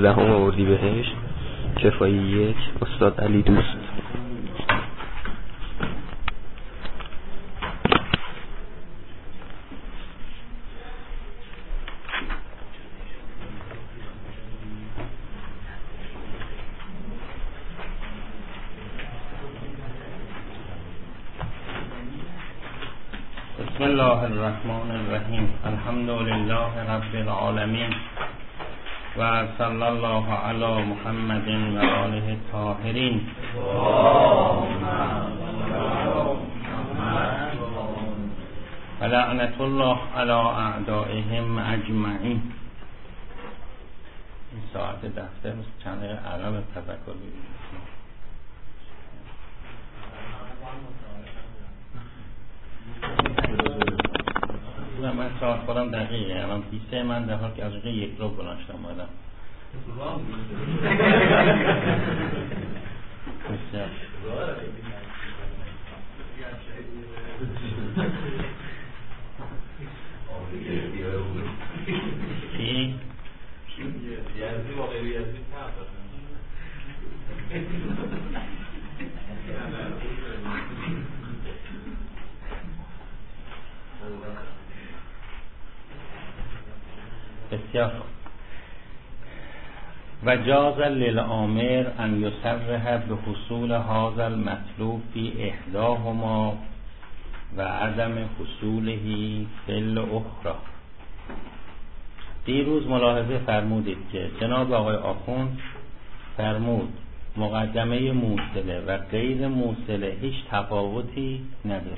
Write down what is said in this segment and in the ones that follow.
19 اردیبهشت، شفایی 1، استاد علی دوست. بسم الله الرحمن الرحیم. الحمد لله رب العالمین و صلی الله علی محمد و آله الطاهرین. و لعنت الله علی اعدائهم اجمعین. این ساعت دفتر چند دقیقه عقب تفکر بگیرید. من ساعت خودم دقیقه الان پیسه من در حال که از اونجا 1 رو بلاشتم آدم چی؟ یزدی با غیر یزدی بسیار. و جاز للآمر ان یصرح به حصول هذا المطلوب فی احداهما و عدم حصوله فی الاخرى. دیروز ملاحظه فرمودید که جناب آقای آخوند فرمود مقدمه موصله و غیر موصله هیچ تفاوتی نداره.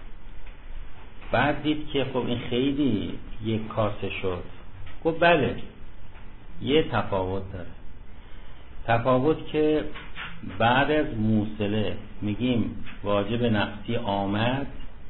بعد دید که خب این خیلی یک کاسه شد. خب بله یه تفاوت داره. تفاوت که بعد از موصله میگیم واجب نفسی آمد،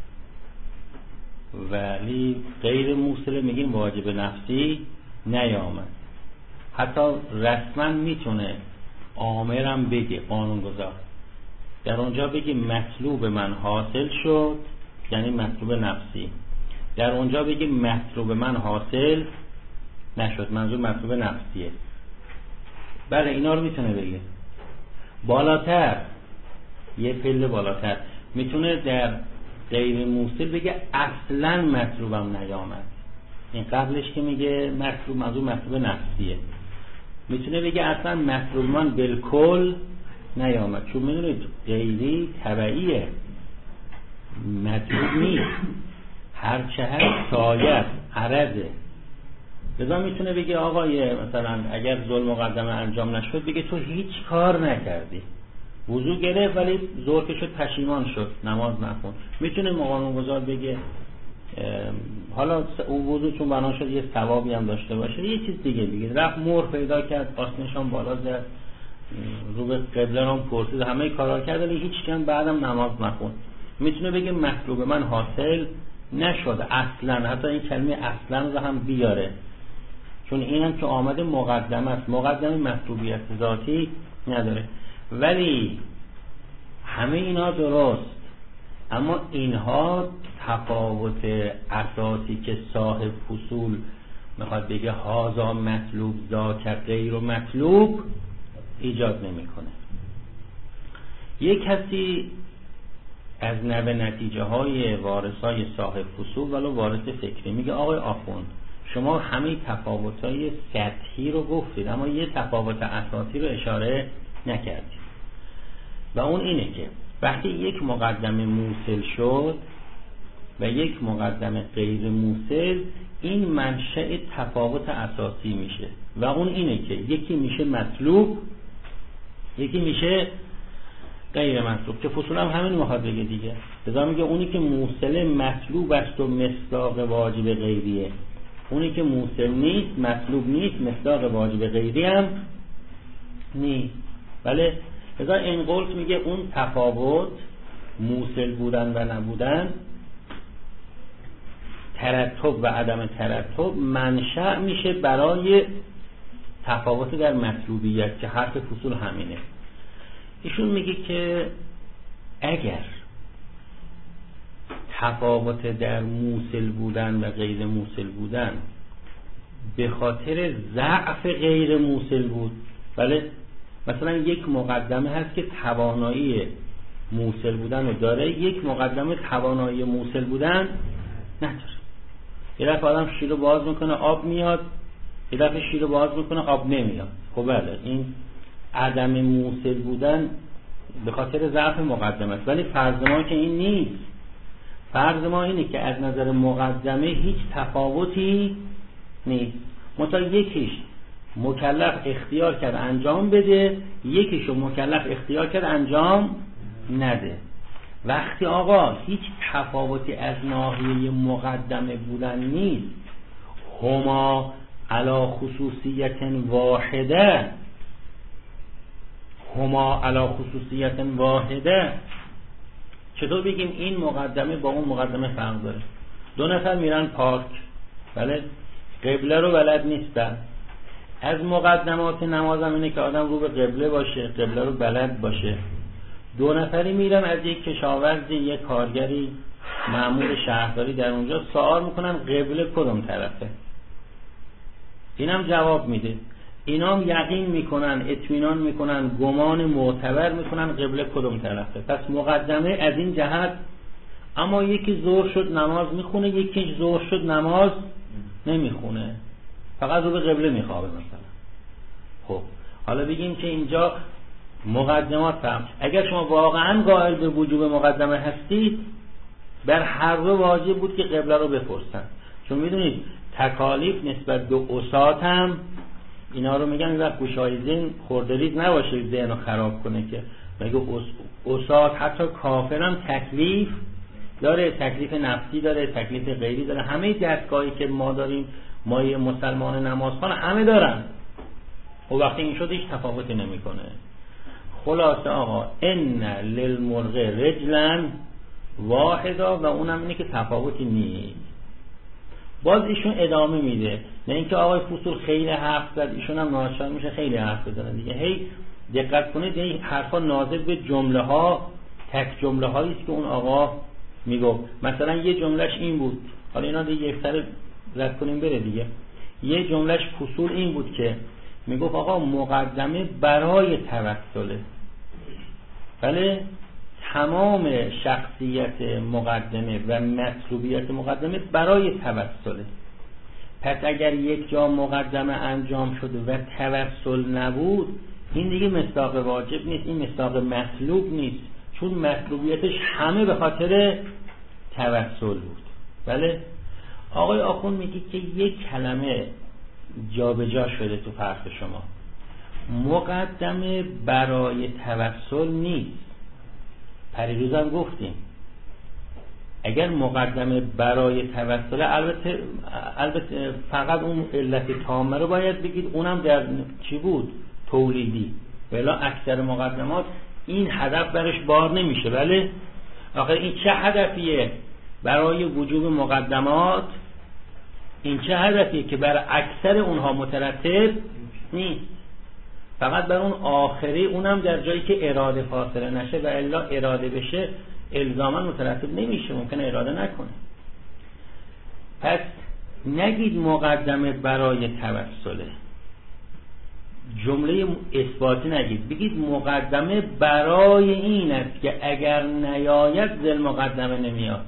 ولی غیر موصله میگیم واجب نفسی نیامد. حتی رسما میتونه آمرم بگه قانونگذار در اونجا بگه مطلوب من حاصل شد، یعنی مطلوب نفسی. در اونجا بگه مطلوب من حاصل نشد، منظور مطلوب نفسیه. بله اینا رو میتونه بگه. بالاتر یه پله بالاتر میتونه در غیر موصل بگه اصلا مطلوبم نیامد. این قبلش که میگه مطلوب منظور مطلوب نفسیه. میتونه بگه اصلا مطلوب من بالکل نیامد، چون میدونید غیری تبعیه، مطلوب نیست، هرچه هست سایه عرضه. لذا میتونه بگه آقای مثلا اگر ظلم مقدمه انجام نشد بگه تو هیچ کار نکردی، وضو گرفت ولی ظهر که شد پشیمان شد نماز نخوند. میتونه قانونگذار بگه حالا اون وضو چون بنا شد یه ثوابی هم داشته باشه، یه چیز دیگه رفت مهر پیدا کرد، آستینشان بالا زد، رو به قبله هم پرسید، همه کارا کرد ولی هیچ کم بعدم نماز نخوند. میتونه بگه مطلوب من حاصل نشد اصلا، حتی این کلمه اصلا رو هم بیاره، چون اینم که آمده مقدمه است، مقدمه مطلوبیت ذاتی نداره. ولی همه اینا درست، اما اینها تفاوت اساسی که صاحب فصول میخواد بگه هازا مطلوب ذاک غیر مطلوب ایجاد نمیکنه. یک کسی از نتیجه های وارثای صاحب فصول ولو وارث فکری میگه آقای آخوند شما همه تفاوت‌های سطحی رو گفتید اما یه تفاوت اساسی رو اشاره نکردید، و اون اینه که وقتی یک مقدمه موصل شد و یک مقدمه غیر موصل، این منشأ تفاوت اساسی میشه و اون اینه که یکی میشه مطلوب یکی میشه غیر مطلوب، که فصول هم همین میخواد بگه دیگه. لذا میگه اونی که موصل مطلوب است و مصداق واجب غیریه، اونی که موصل نیست مطلوب نیست مصداق واجب غیری هم نیست. بله لذا این قول میگه اون تفاوت موصل بودن و نبودن، ترتب و عدم ترتب منشأ میشه برای تفاوت در مطلوبیت که حرف فصول همینه. ایشون میگه که اگر تفاوت در موصل بودن و غیر موصل بودن به خاطر ضعف غیر موصل بود. بله، مثلا یک مقدمه هست که توانایی موصل بودن رو داره، یک مقدمه توانایی موصل بودن نداره. یه دفعه آدم شیر رو باز میکنه آب میاد، یه دفعه شیر رو باز میکنه آب نمیاد. خب بله، این عدم موصل بودن به خاطر ضعف مقدمه است. ولی فرض ما که این نیست. فرض ما اینه که از نظر مقدمه هیچ تفاوتی نیست، منتها یکیش مکلف اختیار کرد انجام بده، یکیشو مکلف اختیار کرد انجام نده. وقتی آقا هیچ تفاوتی از ناحیه مقدمه بودن نیست، هما علی خصوصیت واحده، هما علی خصوصیت واحده، چطور بگیم این مقدمه با اون مقدمه فرق داره؟ دو نفر میرن پارک، بله، قبله رو بلد نیستن. از مقدمات نمازم اینه که آدم رو به قبله باشه، قبله رو بلد باشه. دو نفری میرن از یک کشاورزی، یک کارگری، مأمور شهرداری در اونجا سوال میکنن قبله کدوم طرفه؟ اینم جواب میده، اینام یقین میکنن، اطمینان میکنن، گمان معتبر میکنن قبله کدوم طرفه. پس مقدمه از این جهت. اما یکی ظهر شد نماز میخونه، یکی ظهر شد نماز نمیخونه، فقط رو به قبله میخوابه مثلا. خب حالا بگیم که اینجا مقدمات فهم. اگر شما واقعا قائل به وجوب مقدمه هستید، بر هر دو واجب بود که قبله رو بپرسن. چون میدونید تکالیف نسبت به عصات هم، اینا رو میگم این وقت گوشای ذهن خوردریز نباشه ذهن رو خراب کنه، که میگه عصات حتی کافر هم تکلیف داره، تکلیف نفسی داره، تکلیف غیری داره. همه دستگاهی که ما داریم، ما مسلمان نمازخوان همه دارن. و وقتی این شد هیچ تفاوتی نمیکنه. خلاصه آقا ان للمرغ رجلا واحدا، و اونم اینه که تفاوتی نیست. باز ایشون ادامه میده، نه اینکه آقای فصول خیلی حرف زد، ایشون هم ناچار میشه خیلی حرف بزنه دیگه. هی دقت کنید، این حرفا ناظر به جمله ها، تک جمله هایی است که اون آقا میگفت. مثلا یه جملهش این بود، حالا اینا دیگه یک سر رد کنیم بره دیگه. یه جملهش فصول این بود که میگفت آقا مقدمه برای توسله، بله، تمام شخصیت مقدمه و مطلوبیت مقدمه برای توسله. پس اگر یک جا مقدمه انجام شده و توسل نبود، این دیگه مصداق واجب نیست، این مصداق مطلوب نیست، چون مطلوبیتش همه به خاطر توسل بود. بله، آقای آخوند میگه که یک کلمه جابجا شده تو فرق شما. مقدمه برای توسل نیست. پریروزم گفتیم اگر مقدمه برای توسل، البته فقط اون علت تامه رو باید بگید، اونم در چی بود؟ تولیدی. ولی اکثر مقدمات این هدف برش بار نمیشه. بله، آخه این چه هدفیه برای وجوب مقدمات؟ این چه هدفیه که بر اکثر اونها مترتب نیست، فقط بر اون آخری، اونم در جایی که اراده فاصله نشه، و الا اراده بشه الزاما مترتب نمیشه، ممکنه اراده نکنه. پس نگید مقدمه برای توسله، جمله اثباتی نگید، بگید مقدمه برای این است که اگر نیاید ذل مقدمه نمیاد.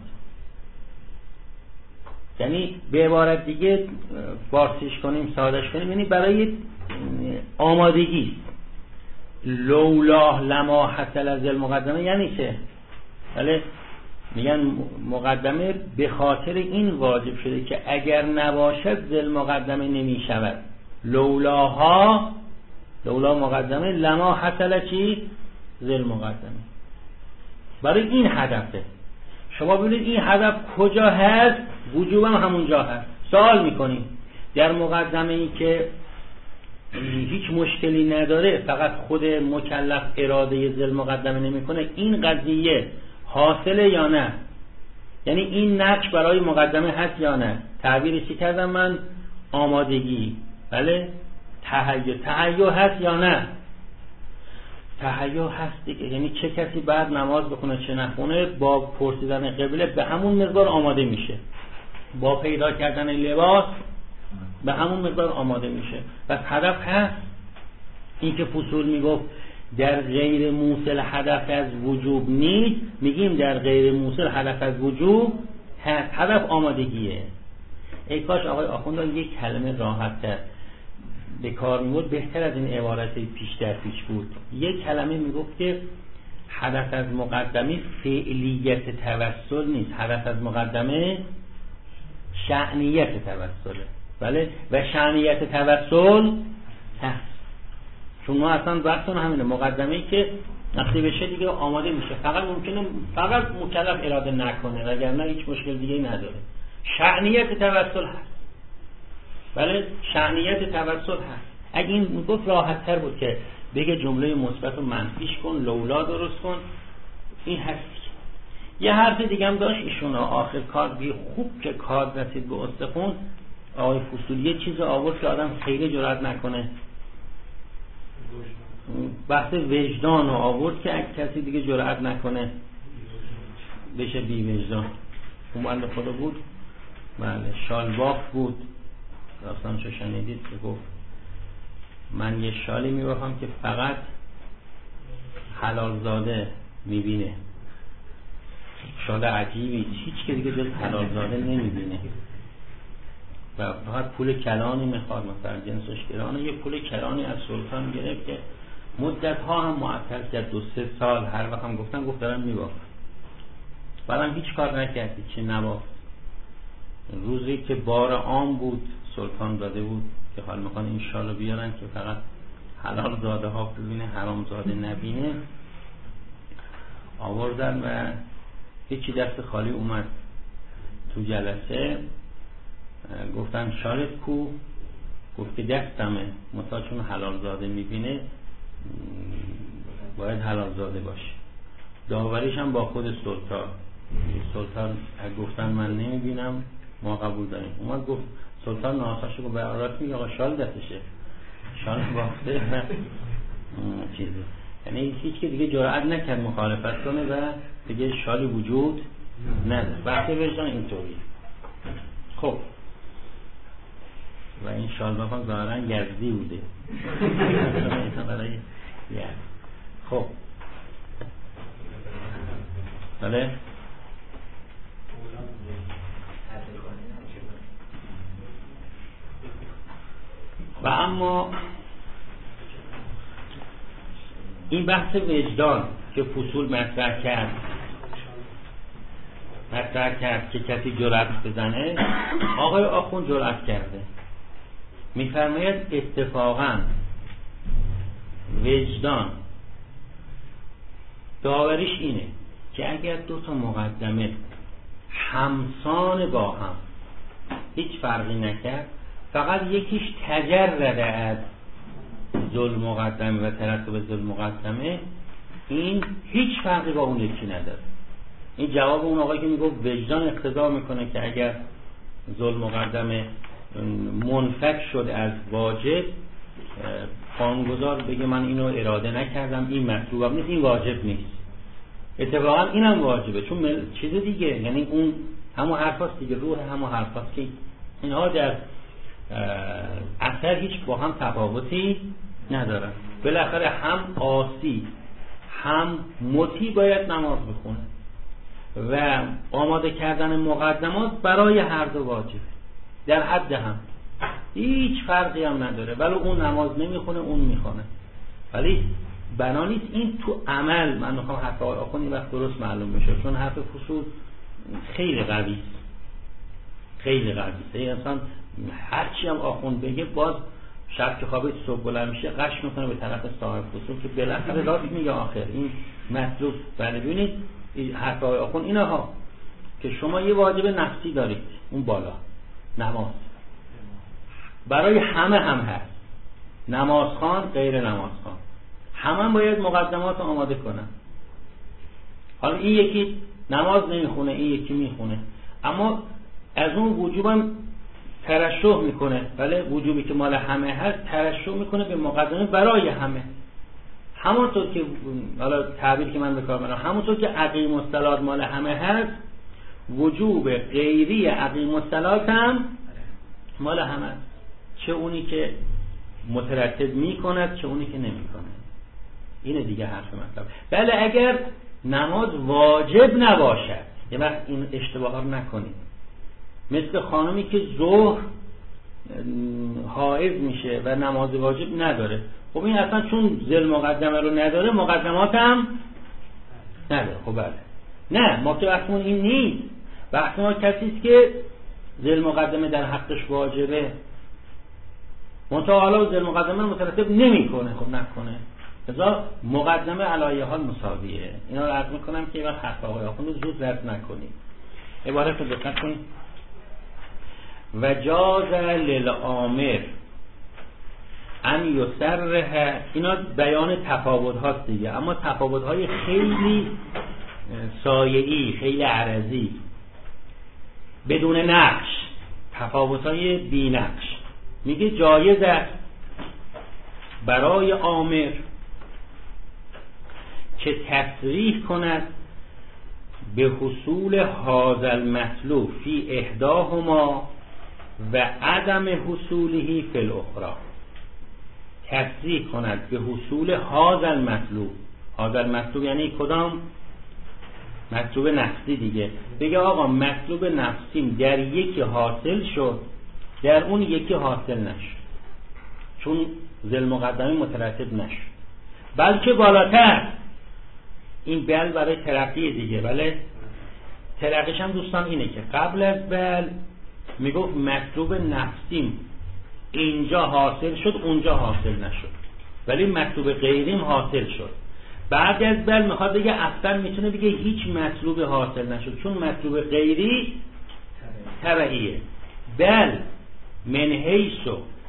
یعنی به عبارت دیگه فارسیش کنیم، سادهش کنیم، یعنی برای آمادگی. لولا لما حصل ذل مقدمه یعنی چه؟ بله، میگن مقدمه به خاطر این واجب شده که اگر نباشد ذل مقدمه نمی شود. لولاها، لولا مقدمه، لما حصل چی؟ ذل مقدمه. برای این هدفه. شما ببینید این هدف کجا هست، وجوبم همونجا هست. سوال میکنیم در مقدمه ای که هیچ مشکلی نداره، فقط خود مکلف اراده ذل مقدمه نمیکنه، این قضیه حاصله یا نه؟ یعنی این نقش برای مقدمه هست یا نه؟ تعبیرش چی کردم من؟ آمادگی. بله، تهیع هست یا نه؟ تهیع هست دیگه. یعنی چه کسی بعد نماز بخونه چه نخونه، با پرسیدن قبله به همون مقدار آماده میشه. با پیدا کردن لباس به همون مقدار آماده میشه. پس هدف هست. این که فصول میگفت در غیر موصل هدف از وجوب نیست، میگیم در غیر موصل هدف از وجوب هست. هدف آمادگیه. ای کاش آقای آخوند یک کلمه راحت تر به کار میبود، بهتر از این عبارت پیش در پیش بود. یک کلمه میگفت که هدف از مقدمه فعلیت توسل نیست، هدف از مقدمه شأنیت توسله. بله، و شأنیت توسل هست. چون ما اصلا بحثمون همینه، مقدمه‌ای که وقتی بشه دیگه آماده میشه، فقط ممکنه فقط مکلف اراده نکنه، وگرنه هیچ مشکل دیگه نداره. شأنیت توسل هست. بله، شأنیت توسل هست. اگه این میگفت راحت تر بود که بگه جمله مثبت و منفیش کن، لولا درست کن. این هست. یه حرف دیگه هم داشت ایشون آخر کار، بی خوب که کار رسید به استخون، آقای فصولی یه چیز آورد که آدم خیلی جرئت نکنه. بحث وجدان رو آورد که اگه کسی دیگه جرئت نکنه بشه بی وجدان. اون بنده خدا بود، بله، شالباف بود، راستم چه شنیدید که گفت من یه شالی میبافم که فقط حلال زاده میبینه. شال عجیبی، هیچ که دیگه جز حلال زاده نمیبینه و فقط پول کلانی میخواد، مثلا جنسش گرانه. یه پول کلانی از سلطان گرفت که مدت ها هم معطل کرد، 2-3 سال هر وقت هم گفت دارم میبافم، بعدم هیچ کار نکردی چی نبافت. روزی که بار عام بود سلطان داده بود که حال میخوان این شال رو بیارن که فقط حلال زاده ها ببینه، حرام زاده نبینه، آوردن و هیچی دست خالی اومد تو جلسه. گفتن شالت کو؟ گفت که دستمه، مثلا چون حلال زاده میبینه باید حلال زاده باشه. داوریش هم با خود سلطان گفتن من نمیبینم، ما قبول داریم. اومد گفت سلطان ناساشو به راست میگه آقا شال دستشه، شال بافته و چیزی. یعنی هیچ که دیگه جرئت نکرد مخالفت کنه و دیگه شالی وجود نداره. بحث وجدان اینطوری. خب و این شال بافان ظاهرا یزدی بوده. خب بله، و اما این بحث وجدان که فصول مطرح کرد که کسی جرأت بزنه، آقای آخوند جرأت کرده. میفرماید اتفاقا وجدان داوریش اینه که اگر 2 مقدمه همسان با هم هیچ فرقی نکرد، فقط یکیش تجرد از ذل مقدمه و ترتب ذل مقدمه، این هیچ فرقی با اون یکی نداره. این جواب اون آقایی که میگفت وجدان اقتضا میکنه که اگر ذل مقدمه منفک شد از واجب، قانونگذار بگه من اینو اراده نکردم، این مطلوبم نیست، این واجب نیست. اتفاقا اینم واجبه، چون چیز دیگه، یعنی اون همون حرفاست دیگه، روح همون حرفاست که اینها در اثر هیچ با هم تفاوتی ندارن. بالاخره هم عاصی هم مطیع باید نماز بخونه و آماده کردن مقدمات برای هر دو واجب در حد هم، هیچ فرقی هم نداره. ولی اون نماز نمیخونه، اون میخونه، ولی بنا نیست این تو عمل. من میخوام حرف آخوند این وقت درست معلوم بشه، چون حرف فصول خیلی قوی است، خیلی قوی است. انسان هرچی هم آخوند بگه باز شب که خوابید صبح بلند میشه قش میکنه به طرف صاحب فصول که بالاخره راست میگه آخر این مطلوب. بله ببینید حرف آخوند اینا ها که شما یه واجب نفسی دارید، اون بالا نماز برای همه هم هست، نمازخوان غیر نمازخوان همه باید مقدمات رو آماده کنن. حالا این یکی نماز نمیخونه، این یکی میخونه، اما از اون وجوبم ترشح میکنه. بله، وجوبی که مال همه هست ترشح میکنه به مقدمه برای همه. همونطور که حالا تعبیری که من به کار میبرم، همونطور که اقیم الصلات مال همه هست، وجوب غیری اقیم الصلات هم مال همه است. چه اونی که مترتب میکند چه اونی که نمیکنه. اینه دیگه حرف مطلب. بله اگر نماز واجب نباشد، یه وقت این اشتباه رو نکنید، مثل خانمی که ظهر حائض میشه و نماز واجب نداره، خب این اصلا چون ذل مقدمه رو نداره مقدمات هم نداره. خب بله، نه ما که بحثمون این نیست، بحث ما کسی است که ذل مقدمه در حقش واجبه منتها حالا ذل مقدمه رو مترتب نمیکنه، خب نکنه. لذا مقدمه علایه حال مساویه. اینا رو عرض میکنم که وقت حرف آقای آخوند رو زود رد نکنید. عبارت رو دقت کنید. و جاز للآمر ان یسرح، اینا بیان تفاوت هاست دیگه، اما تفاوت های خیلی سایه‌ای، خیلی عرضی، بدون نقش، تفاوت های بی نقش. میگه جایز است برای آمر که تصریح کند به حصول هذا المطلوب فی احداهما و عدم حصوله فی الاخرى. تصریح کند به حصول هذا المطلوب. هذا المطلوب یعنی کدام؟ مطلوب نفسی دیگه. بگه آقا مطلوب نفسیم در یکی حاصل شد، در اون یکی حاصل نشد، چون ذل مقدمه مترتب نشد، بلکه بالاتر. این بل برای ترقی دیگه. بله ترقیش هم دوستان اینه که قبل از بل میگفت مطلوب نفسیم اینجا حاصل شد اونجا حاصل نشد، ولی مطلوب غیریم حاصل شد. بعد از بل میخواد بگه اصلا میتونه بگه هیچ مطلوب حاصل نشد چون مطلوب غیری تبعیه. بل من حیث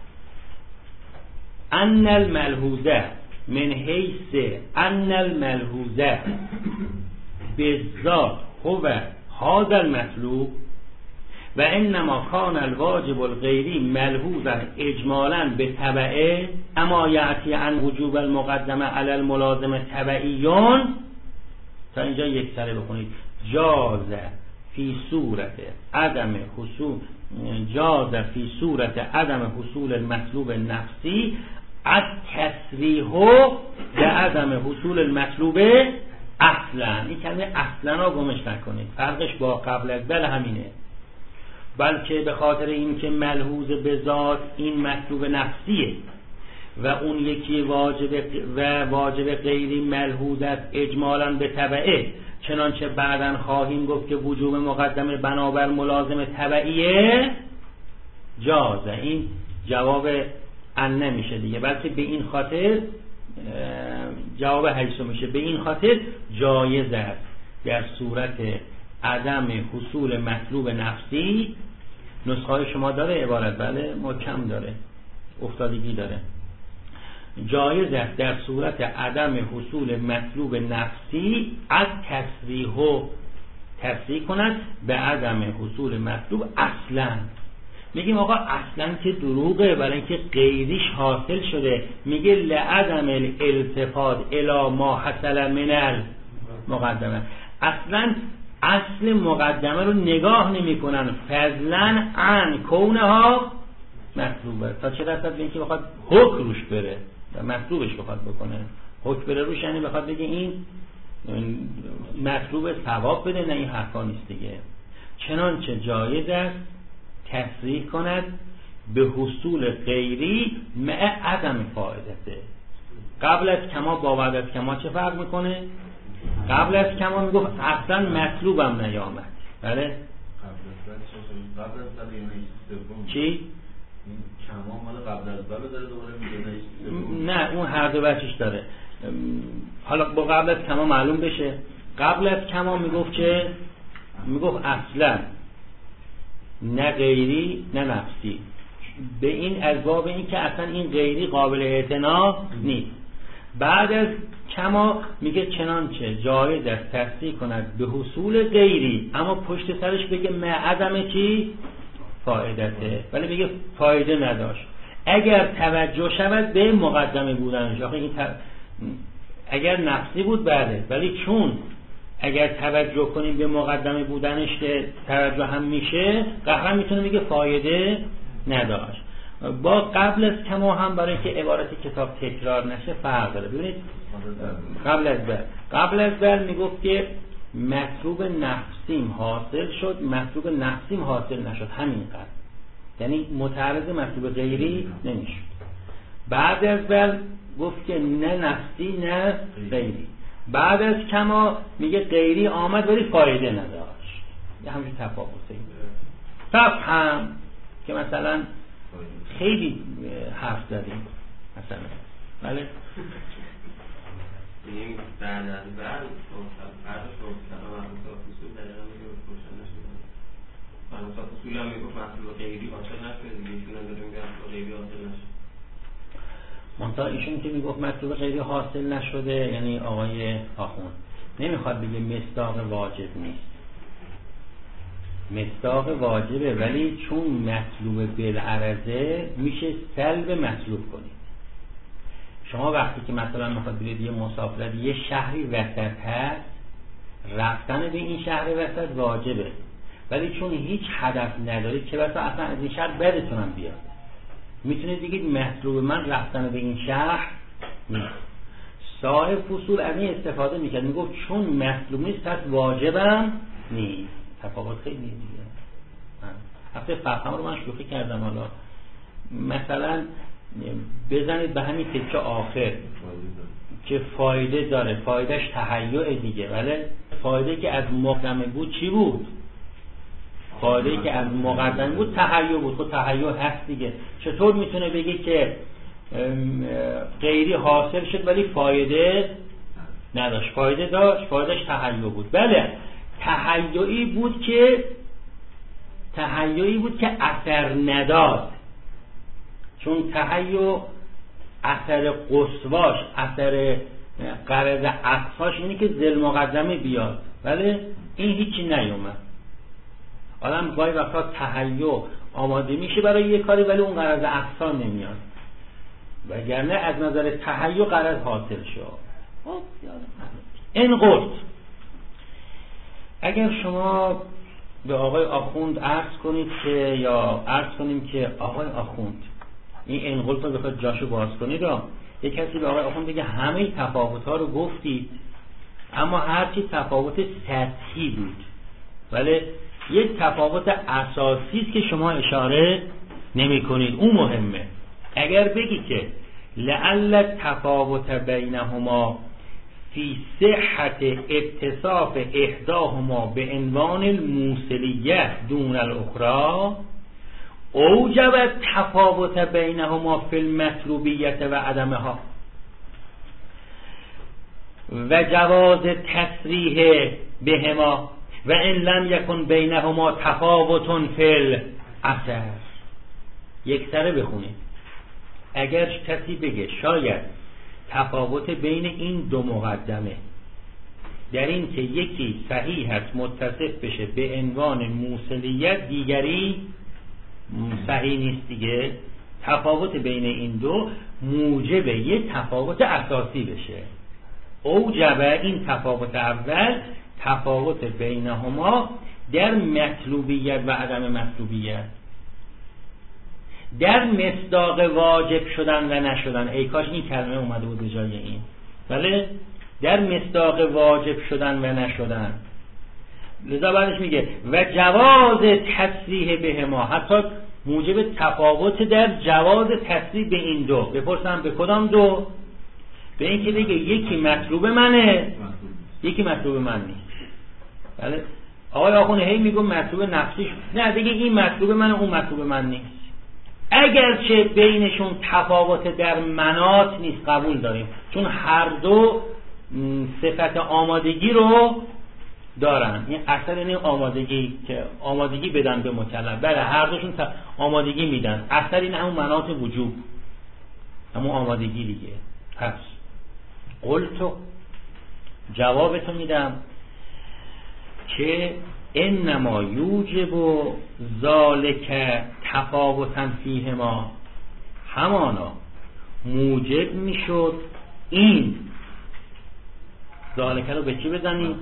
ان الملحوظه، من حیث ان الملحوظه بالذات هو هذا المطلوب و انما کان الواجب الغیری ملحوظا اجمالا به تبعه اما یأتی عن وجوب المقدمه علی الملازم تبعیون. تا اینجا یک سره بخونید. جاز فی صورت عدم حصول، جاز فی صورت عدم حصول المطلوب نفسی از تصریح به عدم حصول المطلوب اصلا. این کلمه اصلا رو گمش نکنید، فرقش با قبل از بل همینه. بلکه به خاطر این که ملحوظ به ذات این مطلوب نفسیه و اون یکی واجب غیری ملحوظ است اجمالا به تبعه، چنانچه بعداً خواهیم گفت که وجوب مقدمه بنابر ملازم تبعیه جازه. این جواب ان نمیشه دیگه، بلکه به این خاطر جواب حیثو میشه. به این خاطر جایز است در صورت عدم حصول مطلوب نفسی. نسخه های شما داره عبارت؟ بله محکم داره، افتادگی داره. جایز است در صورت عدم حصول مطلوب نفسی از تصریح کند به عدم حصول مطلوب اصلا. میگیم آقا اصلا که دروغه، برای اینکه غیریش حاصل شده. میگه لعدم الالتفات الی ما حصل من المقدمه. اصلا اصل مقدمه رو نگاه نمی کنن فضلا عن کونها مطلوبه. تا چه درصد به اینکه بخواد حکم روش بره و مطلوبش بخواد بکنه. حکم بره روش یعنی بخواد بگه این مطلوب ثواب بده، نه این حرفا نیست دیگه. چنانچه جایز است تصریح کند به حصول غیری مع عدم فایدته. قبل از کما با بعد از کما چه فرق میکنه؟ قبل از کما میگفت اصلا مطلوبم نیامد. بله قبل از بل یعنی سوم چی؟ این کما مال قبل از بل داره دوباره میگه نه اون هر دو بچش داره. حالا با قبل از کما معلوم بشه. قبل از کما میگفت که میگفت اصلا نه غیری نه نفسی، به این از باب این که اصلا این غیری قابل اعتنا نیست. بعد از کما میگه چنانچه جایز است تصریح کند به حصول غیری، اما پشت سرش بگه معدم چی؟ فایدته. ولی میگه فایده نداشت. اگر توجه شود به مقدمه بودنش، آخه این اگر نفسی بود بله، ولی چون اگر توجه کنیم به مقدمه بودنش که توجه هم میشه، قهرم میتونه میگه فایده نداشت. با قبل از کما هم برای که عبارت کتاب تکرار نشه فرق داره. ببینید قبل از بل میگفت که مطلوب نفسیم حاصل شد، مطلوب نفسیم حاصل نشد، همینقدر، یعنی متعرض مطلوب غیری نمیشد. بعد از بل گفت که نه نفسی نه غیری. بعد از کما میگه غیری آمد ولی فایده نداشت. یه همچین تفاوته. صف هم که مثلا خیلی حرف زدیم مثلا، بله این بعد از بعد سلام اصول دقیقا میگه روشن نشده. اصول هم میگه مطلوب غیری حاصل نشده دیگه، ایشون هم داره میگه مطلوب غیری حاصل نشده. منتها ایشون که میگفت مطلوب غیری حاصل نشده، یعنی آقای آخوند نمیخواد بگه مصداق واجب نیست، مصداق واجبه، ولی چون مطلوب بالعرضه میشه سلب مطلوب کنید. شما وقتی که مثلا میخواد برید یه مسافرت یه شهری وسط هست، رفتن به این شهر وسط واجبه، ولی چون هیچ هدف ندارید که بسا اصلا از این شهر بدتونم بیاد، میتونید بگید مطلوب من رفتن به این شهر نیست. صاحب فصول از این استفاده میکرد، میگفت چون مطلوب نیست پس واجبم نیست. تفاوت خیلی دیگه. هفته فقهم رو من شوخی کردم. حالا مثلا بزنید به همین تکه آخر که فایده داره، فایدهش تهیع دیگه، ولی فایده که از مقدمه بود چی بود؟ فایده که از مقدمه بود تهیع بود. خود تهیع هست دیگه. چطور میتونه بگی که غیری حاصل شد ولی فایده نداشت؟ فایده داشت، فایدهش تهیع بود. بله تهیعی بود که اثر نداد، چون تهیع اثر قصواش، اثر غرض اقصاش اینه که ذل مقدمه بیاد، ولی این هیچی نیومد. آدم گاهی وقتا تهیع آماده میشه برای یه کاری ولی اون غرض اقصا نمیاد، وگرنه از نظر تهیع غرض حاصل شد. این قلت اگر شما به آقای آخوند عرض کنید که، یا عرض کنیم که آقای آخوند این انقلت رو بخواید جاشو باز کنید، یک کسی به آقای آخوند بگه همه تفاوت‌ها رو گفتید اما هرچی تفاوت سطحی بود، ولی یک تفاوت اساسی است که شما اشاره نمی کنید، اون مهمه. اگر بگی که لعل تفاوت بینهما فی صحت اتصاف احداهما به عنوان الموصلیت دون الاخرى اوجب تفاوت بینهما فی المطلوبیت و عدمها و جواز تصریح بهما و ان لم یکن بینهما تفاوت فی الاثر. یک سره بخونید. اگر کسی بگه شاید تفاوت بین این دو مقدمه در این که یکی صحیح هست متصف بشه به عنوان موصلیت، دیگری صحیح نیست دیگه، تفاوت بین این دو موجب یک تفاوت اساسی بشه. اوجب این تفاوت اول تفاوت بینهما در مطلوبیت و عدم مطلوبیت، در مصداق واجب شدن و نشدن. ای کاش این کلمه اومده بود به جای این، بله در مصداق واجب شدن و نشدن. لذا بعدش میگه و جواز تصریح بهما، حتی موجب تفاوت در جواز تصریح به این دو. بپرسم به کدام دو؟ به این که بگه یکی مطلوب منه یکی مطلوب من نیست. بله آقای آخوند هی میگه مطلوب نفسیش، نه بگه این مطلوب منه اون مطلوب من نیست. اگرچه بینشون تفاوت در منات نیست قبول داریم، چون هر دو صفت آمادگی رو دارن. این اصلا این آمادگی که آمادگی بدن به مکلف، بله هر دوشون آمادگی میدن، اصلا این همون منات وجوب، همون آمادگی دیگه. پس قلتو جوابتو میدم که انما یوجب ذالک تفاوتا فیهما، همانا موجب میشد این ذالک رو به چی بزنیم؟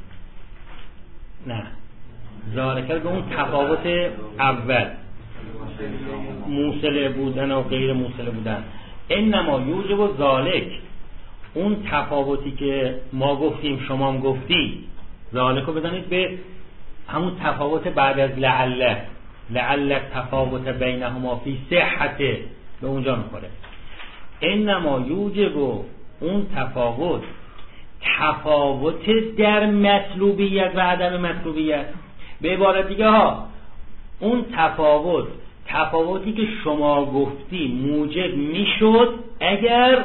نه ذالک رو به اون تفاوت اول موصله بودن و غیر موصله بودن. انما یوجب ذالک، اون تفاوتی که ما گفتیم شما هم گفتی، ذالک رو بزنید به همون تفاوت بعد از لعل تفاوت بینهما فی صحت، به اونجا میخوره. انما یوجب، اون تفاوت در مطلوبیت و عدم مطلوبیت. به عبارت دیگه ها، اون تفاوتی که شما گفتی موجب میشد اگر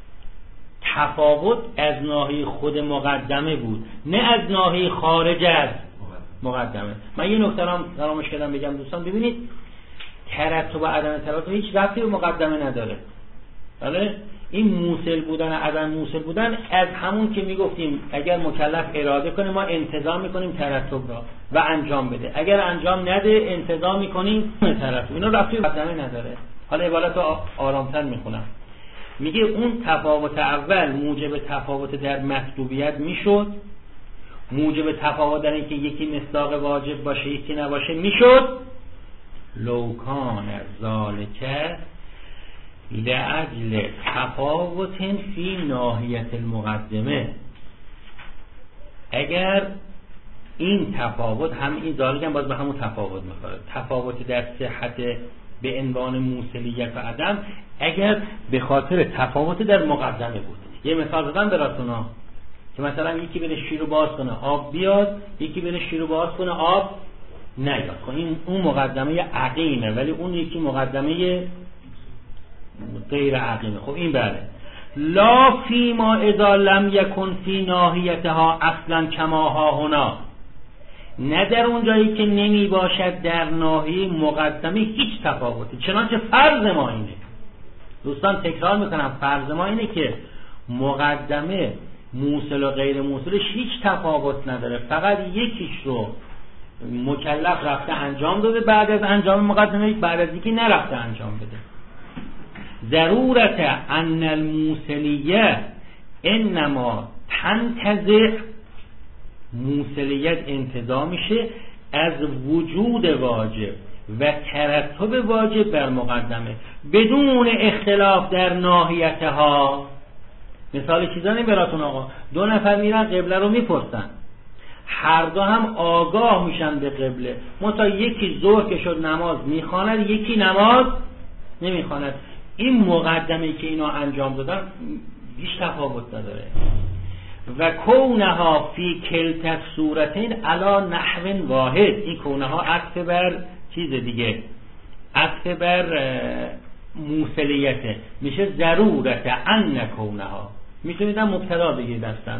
تفاوت از ناحیه خود مقدمه بود، نه از ناحیه خارج از مقدمه. من یه نکته رو فراموش کردم بگم دوستان، ببینید ترتب و عدم ترتب هیچ ربطی به مقدمه نداره. بله، این موصل بودن و عدم موصل بودن از همون که میگفتیم اگر مکلف اراده کنه ما انتظام میکنیم ترتب را و انجام بده، اگر انجام نده انتظام میکنیم ترتب. اینا ربطی به مقدمه نداره. حالا عبارت رو آرامتر میخونم. میگه اون تفاوت اول موجب تفاوت در مطلوبیت میشد، موجب تفاوت در اینکه یکی مصداق واجب باشه یکی نباشه میشد، لوکان ذالک لأجل تفاوت فی ناحیت المقدمه. اگر این تفاوت هم این ذالک هم باز به همون تفاوت میخوره، تفاوت در صحت به عنوان موصلیت و عدم، اگر به خاطر تفاوت در مقدمه بود. یه مثال زدم براتون ها که مثلا یکی بره شیر رو باز کنه آب بیاد، یکی بره شیر رو باز کنه آب نیاد. این اون مقدمه عقیمه، ولی اون یکی مقدمه غیر عقیمه. خب این بله. لا فی ما اذا لم یکن فی ناحیتها اصلا کما ها هنا، نه در اون جایی که نمی باشد در ناحیه مقدمه هیچ تفاوتی. چنانچه فرض ما اینه دوستان، تکرار میکنم، فرض ما اینه که مقدمه موصل و غیر موصلش هیچ تفاوت نداره، فقط یکیش رو مکلف رفته انجام داده بعد از انجام مقدمه، بعد از یکی نرفته انجام بده. ضرورت ان الموصلیه انما تنتزع، موصلیت انتزاع میشه از وجود واجب و ترتب واجب بر مقدمه بدون اختلاف در ناحیتها. مثال چیزانی براتون آقا، دو نفر میرن قبله رو میپرسن، هر دو هم آگاه میشن به قبله، منتها یکی ظهر که شد نماز میخواند یکی نماز نمیخواند. این مقدمه که اینا انجام دادن هیچ تفاوت نداره. و کونها فی کلتا صورتین علی نحو واحد، این کونها عطف بر چیز دیگه، عطف بر موصلیته، میشه ضرورت ان کونها، میتونیدم مبتدا بگید دستم.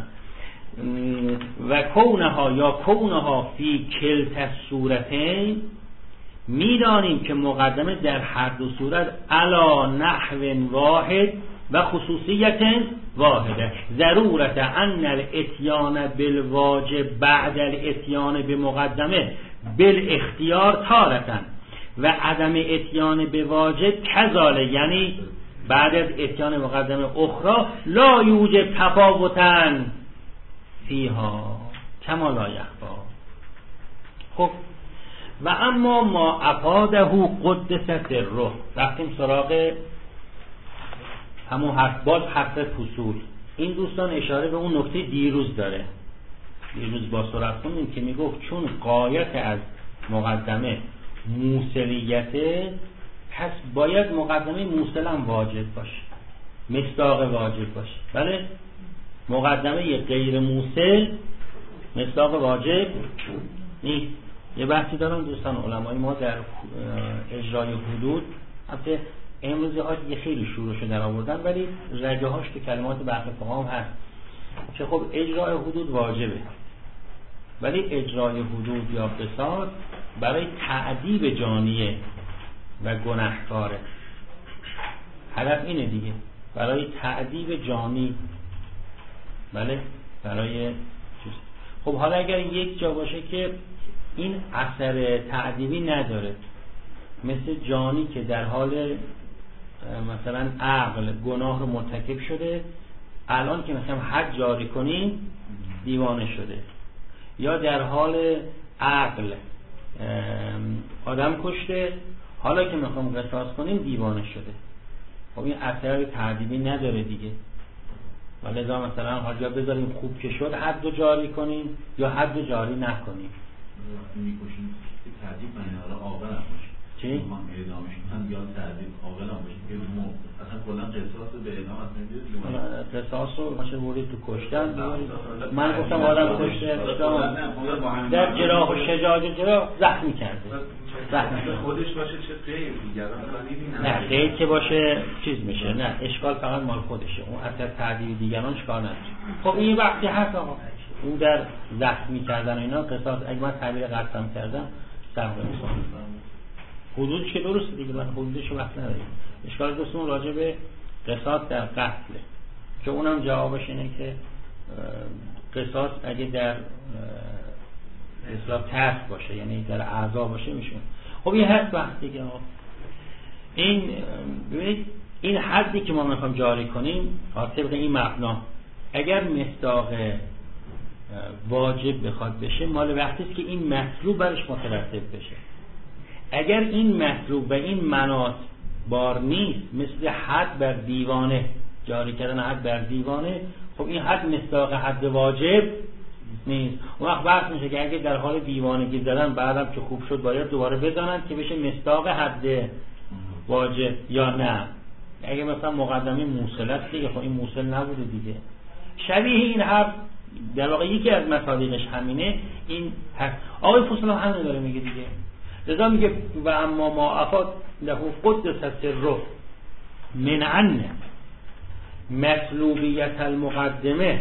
و کونها یا کونها فی کلتا صورتین، میدانیم که مقدمه در هر دو صورت علی نحو واحد و خصوصیت واحده. ضرورت ان الاتیان بالواجب بعد الاتیان بمقدمه بالاختیار تارتن و عدم اتیان به واجب کذاله، یعنی بعد از اتیان مقدمه اخرى لا یوجب تفاوتن فیها کما لا یخفا. خب و اما ما افاده قدس سره، رفتیم سراغ همون باز حرف فصول. این دوستان اشاره به اون نکته دیروز داره، دیروز با سرعت خوندیم که میگفت چون غایت از مقدمه موصلیته، پس باید مقدمه موصل هم واجب باشه، مصداق واجب باشه. بله، مقدمه غیر موصل مصداق واجب نیست. یه بحثی دارم دوستان، علمای ما در اجرای حدود، البته امروز یه خیلی شروعش در آوردن ولی رگه هاش تو کلمات بحث فقام هست که خب اجرای حدود واجبه، ولی اجرای حدود یا فساد برای تعذیب جانیه و گناهکاره. هدف اینه دیگه، برای تعذیب جانی. بله، برای خب حالا اگر یک جا باشه که این اثر تعذیبی نداره، مثل جانی که در حال مثلا عقل گناه رو مرتکب شده، الان که مثلا حد جاری کنیم دیوانه شده، یا در حال عقل آدم کشته، حالا که میخوام قصاص کنیم دیوانه شده. خب این اثر تعدیبی نداره دیگه. ولذا مثلا حالا بذاریم خوب که شد حد رو جاری کنیم یا حد رو جاری نکنیم. میکشیم که تعدیب معنی حالا عاقل هم باشه. چی؟ ما اعدامش کنن یا تعدیب عاقل هم باشه که اصلا کلا قصاص رو به اعدام اصلا میگه. قصاص رو باشه ورید تو کشتن. من گفتم آدم کشته در جراح و شجاعت جراح زخمی کرده. خودش باشه چه غیر دیگران نه غیر که باشه چیز میشه. نه اشکال فقط مال خودشه. اون اثر تعدیب دیگران اشکال نداره. خب این وقتی هست آقا اون در زخمی کردن اینا قصاص اگه من تعبیر قسم کردم سبق می‌کنم. حدودش که درسته دیگه من حدودش وقت نداریم. اشکال دوستمون راجع به قصاص در قتله که اونم جوابش اینه که قصاص اگه در اصلاح ترس باشه یعنی در اعضا باشه میشه. خب این هست وقت دیگه این ببینید این حدی که ما میخوام جاری کنیم طبق این مبنا اگر مصداق واجب بخواد بشه مال وقتی است که این مطلوب برش مترتب بشه. اگر این مطلوب و این مناط بار نیست مثل حد بر دیوانه جاری کردن حد بر دیوانه خب این حد مصداق حد واجب نیست. اون وقت بحث میشه که اگه در حال دیوانگی زدن بعدم که خوب شد باید دوباره بزنن که بشه مصداق حد واجب یا نه. اگه مثلا مقدمه موصل است دیگه خب این موصل نبوده دیگه. شبیه این حرف در واقع یکی از مصادیقش همینه. این هست آقای فصل هم همین داره میگه دیگه. لذا میگه و اما ما افاد له قدس سره من عن مطلوبیت المقدمه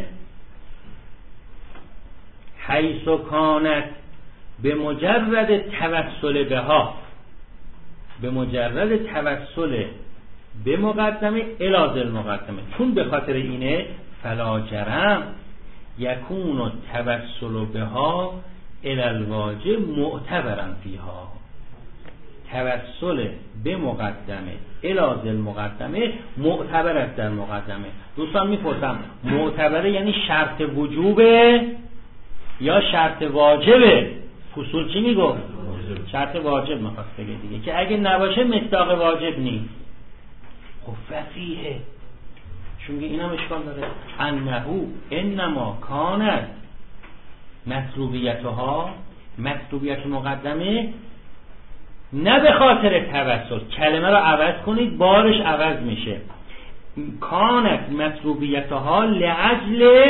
حیث کانت به مجرد توسل بها به مجرد توسل به مقدمه الی المقدمه چون به خاطر اینه فلا جرم یکون توسل بها الی الواجب معتبرا فیها. توسل به مقدمه الی المقدمه معتبر است در مقدمه. دوستان میپرسم معتبره یعنی شرط وجوبه یا شرط واجبه؟ فصول چی میگفت؟ شرط واجب میخواست بگه دیگه که اگه نباشه مصداق واجب نیست. خب فقیه چون این هم اشکال داره انهو انما کانت مطلوبیتها مطلوبیت مقدمه نه به خاطر توسل. کلمه رو عوض کنید بارش عوض میشه. کانت مطلوبیتها لعجل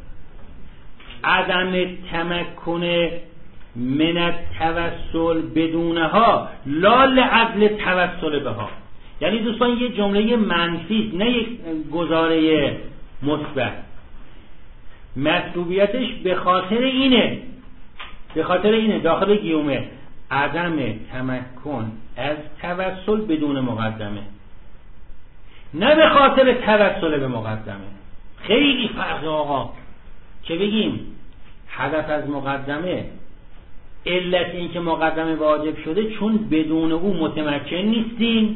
عدم تمکن من التوسل بدونها لا لعجل توسل بها. یعنی دوستان یه جمله منفی نه یک گزاره مثبت. مطلوبیتش به خاطر اینه داخل گیومه عدم تمکن از توسل بدون مقدمه نه به خاطر توسل به مقدمه. خیلی فرق آقا که بگیم هدف از مقدمه علت این که مقدمه واجب شده چون بدون او متمکن نیستیم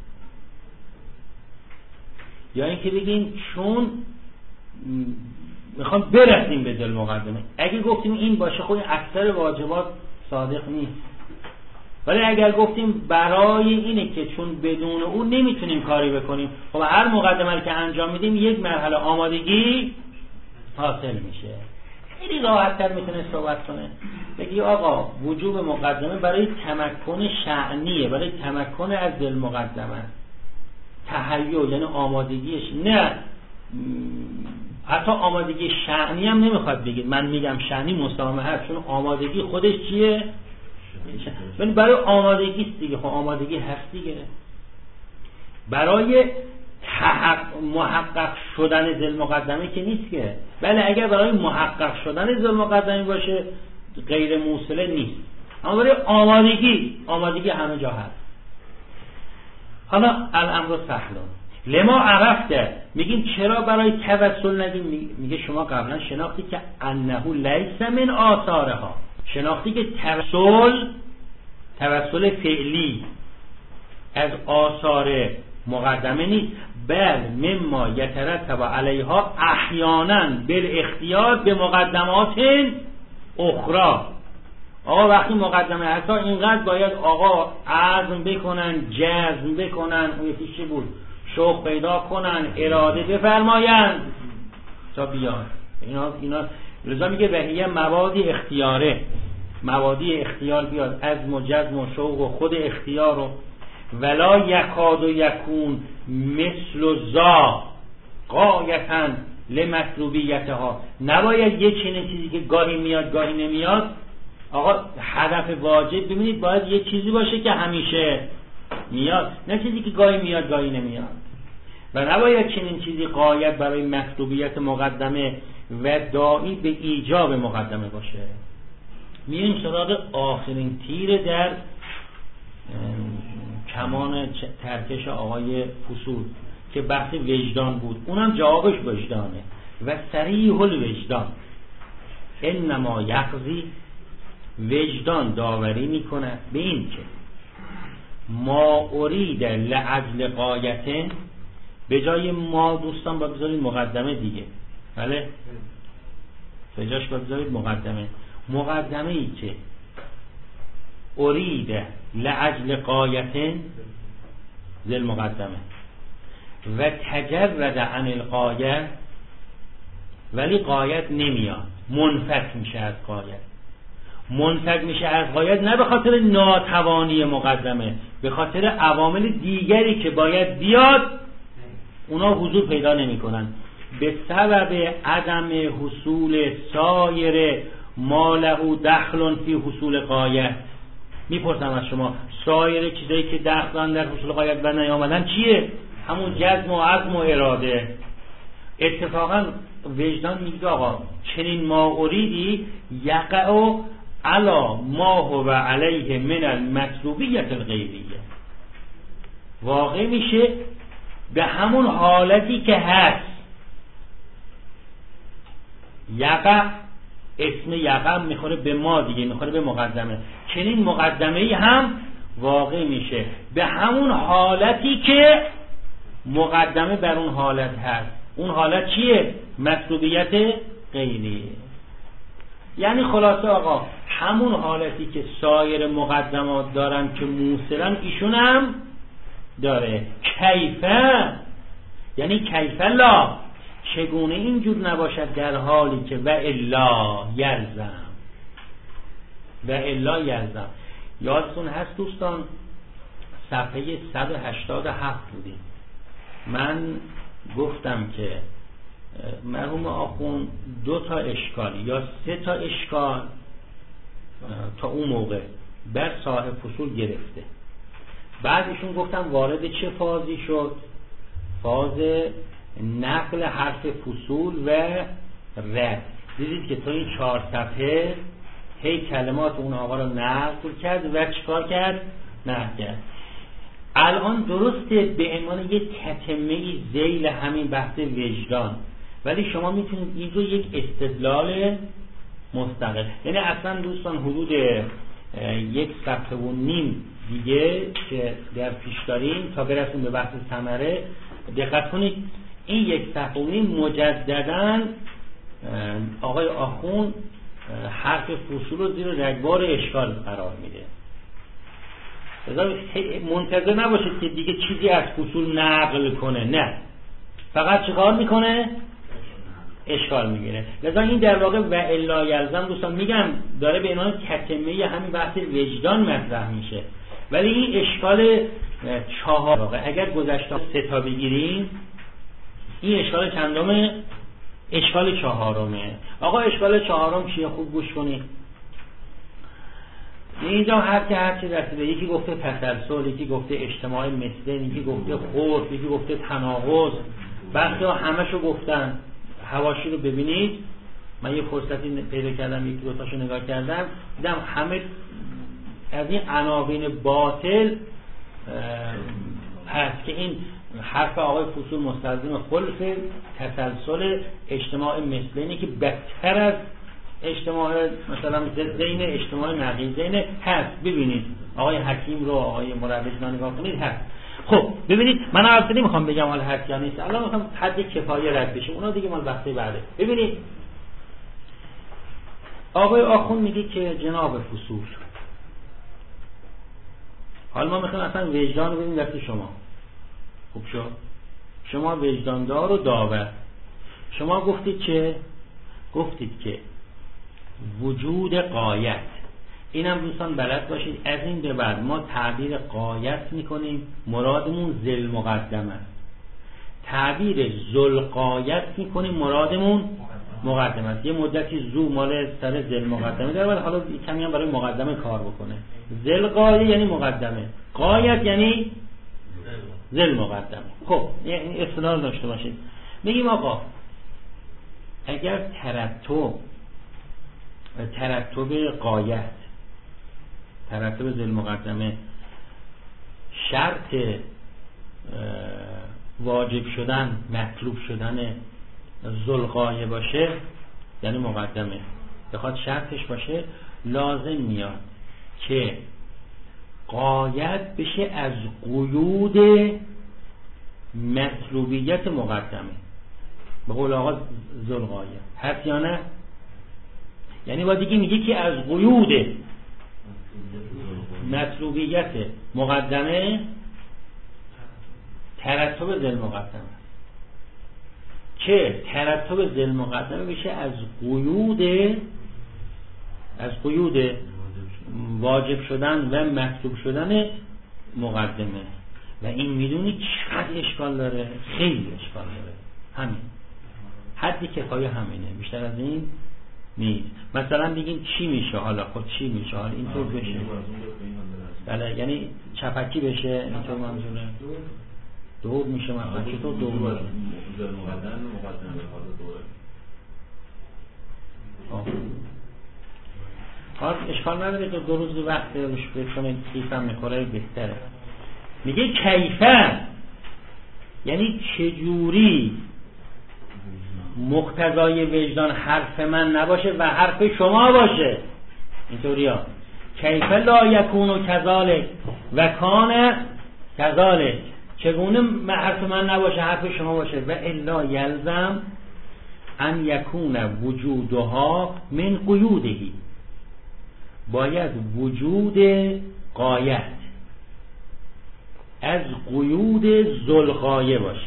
یا اینکه بگیم چون میخوام برسیم به دل مقدمه. اگه گفتیم این باشه خود اکثر واجبات صادق نیست. ولی اگر گفتیم برای اینه که چون بدون اون نمیتونیم کاری بکنیم خب هر مقدمه که انجام میدیم یک مرحله آمادگی حاصل میشه. خیلی راحت‌تر میتونه صحبت کنه بگی آقا وجوب مقدمه برای تمکن شأنیه برای تمکن از دل مقدمه تهیع یعنی آمادگیش نه حتی آمادگی شأنی هم نمیخواد بگید. من میگم شأنی مسامحه هست چون آمادگی خودش چیه؟ ولی برای آمادگی است دیگه. خب آمادگی هست دیگه برای محقق شدن ذل مقدمه که نیست که. بله اگر برای محقق شدن ذل مقدمه باشه غیر موصله نیست اما برای آمادگی همه جا هست. حالا الامر سهل لما عرفته میگیم چرا برای توسل نگیم؟ میگه شما قبلا شناختی که انه لیس من آثارها شناختی که توسل فعلی از آثار مقدمه نیست بل مما یترتب علیها احیانا بالاختیار به مقدمات اخرى آقا وقتی مقدمه هست اینقدر باید آقا عزم بکنن، جزم بکنن، اون یکی چی بود؟ شوق پیدا کنن، اراده بفرماین تا بیان. اینا لذا میگه بهیه موادی اختیاره، موادی اختیار بیاد، عزم و جزم و شوق و خود اختیار و ولا یکاد و یکون مثل ذا غایتا لمطلوبیتها. نباید یه چنین چیزی که گاهی میاد گاهی نمیاد. آقا هدف واجب ببینید باید یه چیزی باشه که همیشه میاد، نه چیزی که گاهی میاد گاهی نمیاد. و نباید چنین چیزی غایت برای مطلوبیت مقدمه و داعی به ایجاب مقدمه باشه. میریم سراغ آخرین تیر در کمان ترکش آقای فصول که بحث وجدان بود. اونم جوابش وجدانه و صریح الوجدان انما یقضی. وجدان داوری میکنه به این که ما ارید لعجل غایته، به جای ما دوستان باید بذارید مقدمه دیگه، بله به جاش باید بذارید مقدمه ای که ارید لعجل غایته ذل مقدمه و تجرد عن الغایه، ولی غایت نمیاد، منفک میشه از غایت. منفک میشه از غایت نه به خاطر ناتوانی مقدمه، به خاطر عوامل دیگری که باید بیاد اونا حضور پیدا نمی کنن. به سبب عدم حصول سایر ما له دخل فی حصول غایه. میپرسم از شما سایر چیزایی که دخلن در حصول غایت و نیامدن چیه؟ همون جزم و عزم و اراده. اتفاقا وجدان میگه آقا چنین ما اریدی یقع علا ما هو علیه من المطلوبیت الغیبیه، واقع میشه به همون حالتی که هست. یقع اسم یقع میخوره به ما دیگه، میخوره به مقدمه. چنین مقدمه‌ای هم واقع میشه به همون حالتی که مقدمه بر اون حالت هست. اون حالت چیه؟ مطلوبیت غیری. یعنی خلاصه آقا همون حالتی که سایر مقدمات دارن که موصلن ایشون هم داره. کیفه یعنی کیف لا، چگونه اینجور نباشد در حالی که و الا یلزم. یادتون هست دوستان صفحه 187 بودیم، من گفتم که مرحوم آخوند 2 تا اشکال یا 3 تا اشکال تا اون موقع بر صاحب فصول گرفته. بعدشون گفتم وارد چه فازی شد؟ فاز نقل حرف فصول و رد. دیدید که تا این 4 صفحه هی کلمات اون آقا رو نقل کرد و چیکار کرد؟ نقل کرد. الان درسته به عنوان یک تتمه ذیل همین بحث وجدان، ولی شما میتونید این رو یک استدلال مستقل، یعنی اصلا دوستان حدود 1 صفحه و نیم دیگه که در پیش داریم تا برسیم به بحث ثمره، دقت کنید این 1 صفحه و نیم مجدداً آقای آخوند حرف فصول رو زیر رگبار اشکال قرار میده. منتظر نباشید که دیگه چیزی از فصول نقل کنه، نه، فقط چیکار میکنه؟ اشکال میگیره. لذا این در واقع و الا یلزم دوستان میگم داره به عنوان تتمه همین بحث وجدان مطرح میشه، ولی این اشکال 4 واقع اگر گذشته 3 تا بگیریم این اشکال چندمه؟ اشکال 4مه. آقا اشکال 4 چیه؟ خوب گوش کنید. اینجا هر چی رسیده، یکی گفته تسلسل، یکی گفته اجتماع مثلین، یکی گفته خورد، یکی گفته تناقض، بحثا همشو گفتن. حواشی رو ببینید، من یه فرصتی پیدا کردم 1-2 تاشو نگاه کردم، دیدم همه از این عناوین باطل هست که این حرف آقای فصول مستلزم خلف تسلسل اجتماع مثلینی که بدتر از اجتماع مثلا ضدین اجتماع نقیضین هست. ببینید آقای حکیم رو آقای مروج نگاه کنید هست. خب ببینید من البته نمیخوام بگم حال هست یا نیست، الان میخوام حد کفایه رد بشیم، اونا دیگه مال بحث بعده. ببینید آقای آخوند میگه که جناب فصول، حالا ما میخوایم اصلا وجدان رو ببینیم دست شما. خوب شد، شما وجداندار و داور. شما گفتید که وجود غایت، اینم دوستان بلد باشید از این به بعد ما تعبیر غایت میکنیم مرادمون ذل مقدمه است، تعبیر ذل غایت میکنیم مرادمون مقدمه است. یه مدتی زو مال سر ذل مقدمه داره ولی حالا کمی هم برای مقدمه کار بکنه. ذل غایه یعنی مقدمه، غایت یعنی ذل مقدمه. خب این اصطلاح داشته باشید. میگیم آقا اگر ترتب غایت، ترتب ذل مقدمه شرط واجب شدن، مطلوب شدن ذل غایه باشه، یعنی مقدمه بخواد شرطش باشه، لازم میاد که غایت بشه از قیود مطلوبیت مقدمه. به قول آقا ذل غایه هست یا نه؟ یعنی با دیگه میگه که از قیود مطلوبیت مقدمه ترتب ذل مقدمه، که ترتب ذل مقدمه بشه از قیود واجب شدن و مطلوب شدن مقدمه. و این میدونی چقدر اشکال داره؟ خیلی اشکال داره. همین حدی کفایه همینه، بیشتر از این نیست. مثلا بگیم چی میشه حالا؟ خب چی میشه حالا؟ اینطور بشه، بله، یعنی چپکی بشه، اینطور منظوره. دور میشه مثلا. چطور دور میشه؟ حالا اشکال نداره که 2 روز وقت روش بکنید، کیفم میخوره بهتره. میگه کیفه یعنی چجوری مقتضای وجدان حرف من نباشه و حرف شما باشه. اینطوری ها کیفه لا یکون کذالک و کان کذالک، چگونه حرف من نباشه حرف شما باشه. و الا یلزم ان یکون وجودها من قیودهی، باید وجود غایت از قیود ذل غایه باشه،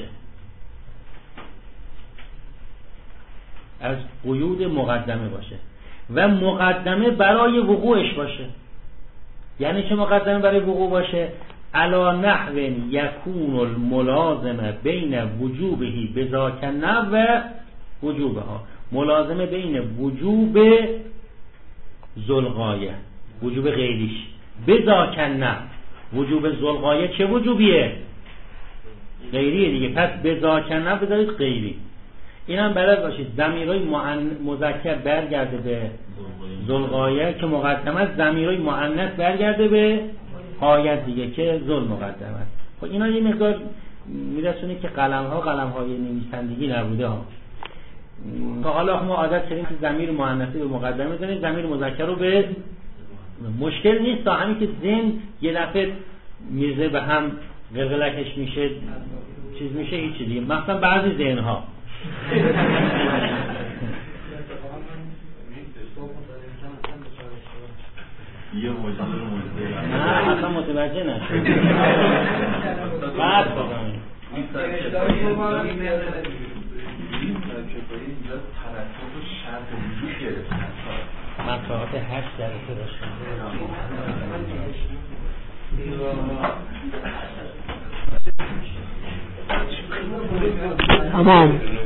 از قیود مقدمه باشه و مقدمه برای وقوعش باشه. یعنی چه مقدمه برای وقوع باشه؟ علا نحو یکون الملازمه بین وجوبهی بذاک النحو و وجوبها، ملازمه بین وجوب ذل غایه، وجوب غیریش، بذاک النحو. وجوب ذل غایه چه وجوبیه؟ غیریه دیگه. پس بذاک النحو بذارید غیری. این هم بلد باشید ضمیرای مذکر برگرده به ذل غایه که مقدمه است، ضمیرای مؤنث برگرده به غایت دیگه که ذل مقدمه است. خب اینا یه مقدار میرسونه که قلم‌های نویسندگی نبوده ها. تا حالا ما عادت کردیم که ضمیر مؤنثی به مقدمه بزنیم، ضمیر مذکر رو به. مشکل نیست تا همین که ذهن یه دفعه میرزه به هم قلقلکش میشه، چیز میشه، هیچ دیگه. مثلا بعضی ذهن‌ها نه اصلا متوجه نشد. بعد بزنیم این ترکیبایی اینجا ترتب و شرط وجود گرفتن. من ساعت 8 جلسه داشتم. تمام.